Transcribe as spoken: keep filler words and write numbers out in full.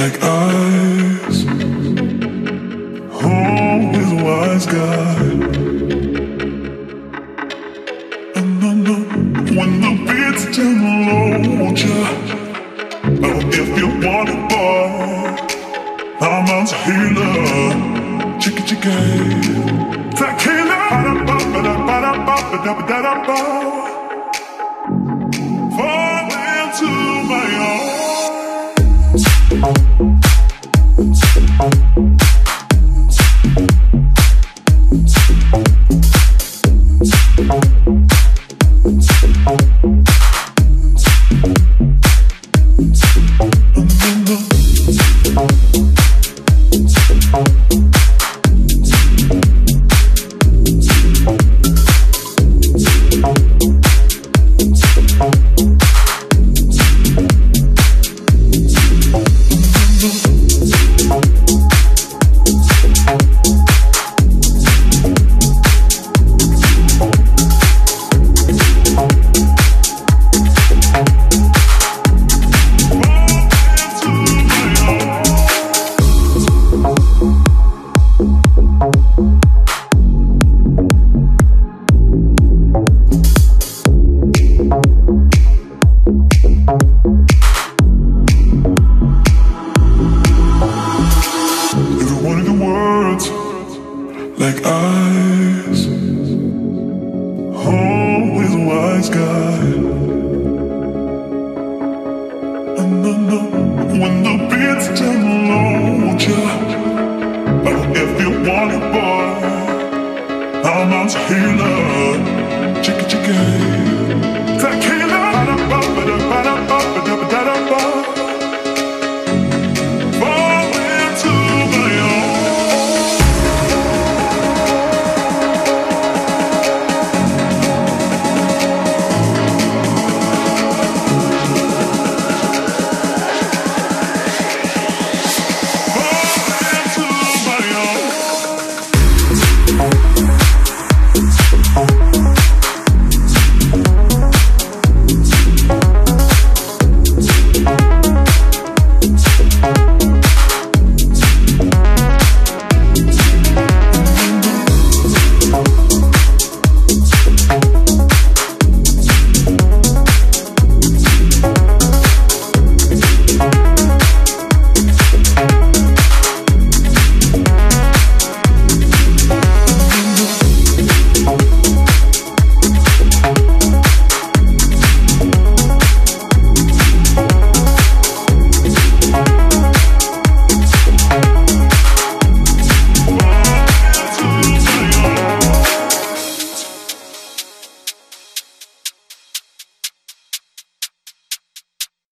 like eyes. Home with a wise guy. And I know when the beats turn low, won't ya? Oh, if you want it, boy, I'm out to healer. Chicka chicka, tequila. Ba-da-ba-ba-da-ba-da-ba-ba-da-ba-da-ba. Fall into my like eyes, home with a wise guy. And I know when the beats turn low, won't ya? Oh, if you want it, boy, I'm out to healer. Chicka chicka.